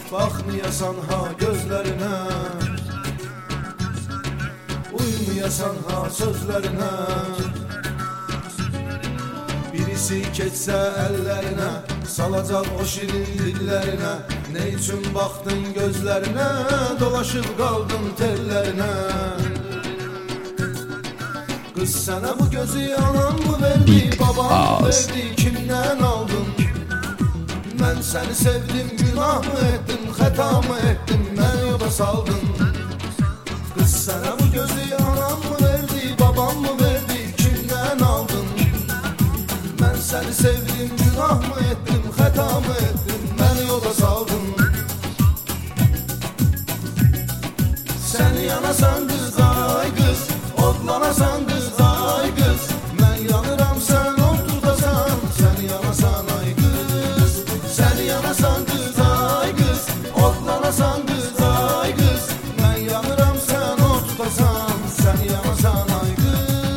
Bakmayasan ha gözlerine, uymayasan ha sözlerine. Birisi keçse ellerine, salacak o şirin dillerine. Ne için baktın gözlerine, dolaşıp kaldın tellerine. Kız sana bu gözü anan mı verdi, babam mı verdi, kimden aldın? Ben seni sevdim, günah mı ettim, hata mı ettim, beni yola saldın. Kız sana bu gözü anan mı verdi, babam mı verdi, kimden aldın? Ben seni sevdim, günah mı ettim, hata mı ettim, beni yola saldın. Sen yanasan kız, ay kız, otlanasan kız, ay kız. Ben yanıram sen ot tutasan, sen yanasan ay kız. Sen yanasan kız, ay kız, otlanasan kız, ay kız. Ben yanıram sen ot tutasan, sen yanasan ay kız.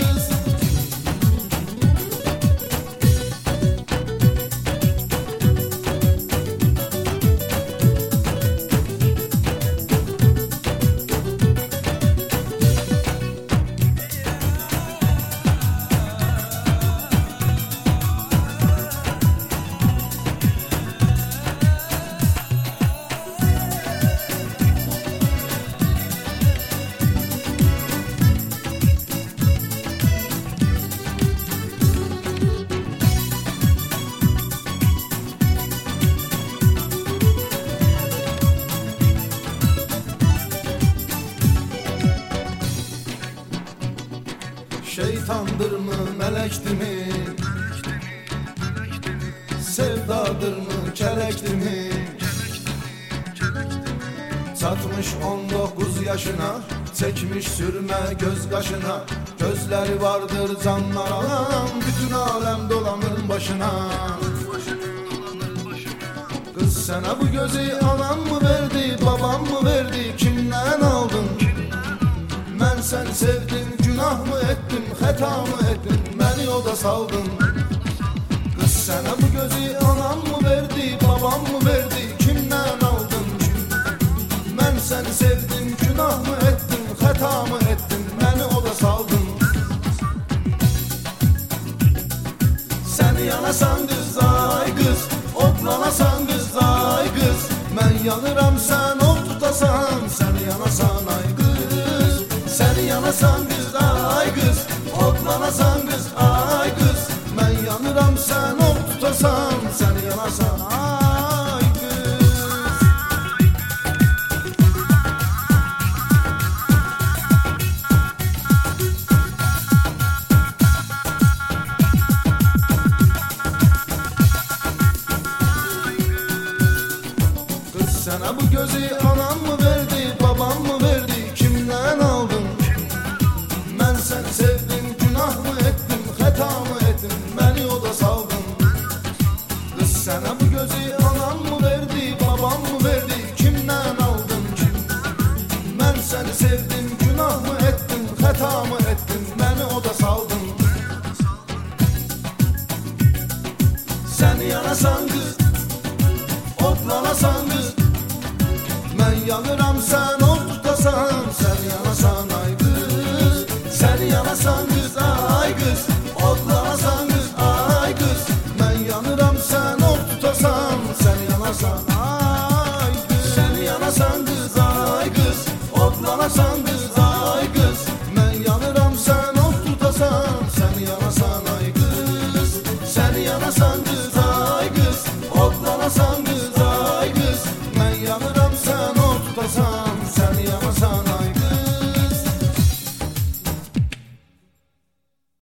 Şeytandır mı, melektir mi? Sevdadır mı, kelektir mi? Çatmış 19 yaşına, çekmiş sürme göz kaşına. Gözleri vardır canlar alan, bütün alem dolanır başına. Kız sana bu gözü anan mı verdi, babam mı verdi, kimden aldın? Ben seni sevdim, günah mı ettim, hata mı ettim, beni yolda saldın. Kız sana bu gözü anan mı verdi, babam mı verdi, kimden aldın? Ben seni sevdim, günah mı ettim, hata mı ettim, beni yolda saldın. Sen yanasan kız, ay kız, otlanasan kız, ay kız. Ben yanıram sen ot tutasan, sen yanasan ay kız. Sen yanasan kız, ay kız, otlanasan kız, ay kız. Ben yanıram sen ot tutasan, sen yanasan ay kız. Kız sana bu gözü anan mı verdi, babam mı verdi, kimden aldın? Ben seni sevdim, günah mı ettim, hata mı ettim, beni yolda saldın. Kız sana bu gözü anan mı verdi, babam mı verdi, kimden aldın? Ben seni sevdim, günah mı ettim, hata mı ettim, beni yolda saldın. Sen yanasan kız, otlanasan kız. Ben yanıram sen ot tutasan, sen yanasan ay kız. Sen yanasan kız, ay kız, otlanasan kız, ay kız. Ben yanıram sen ot tutasan, sen yanasan ay kız. Sen yanasan kız, ay kız, otlanasan kız, ay kız. Ben yanıram sen ot tutasan, sen yanasan ay kız. Sen yanasan kız, ay kız, otlanasan kız, ay kız. Ben yanıram sen ot tutasan.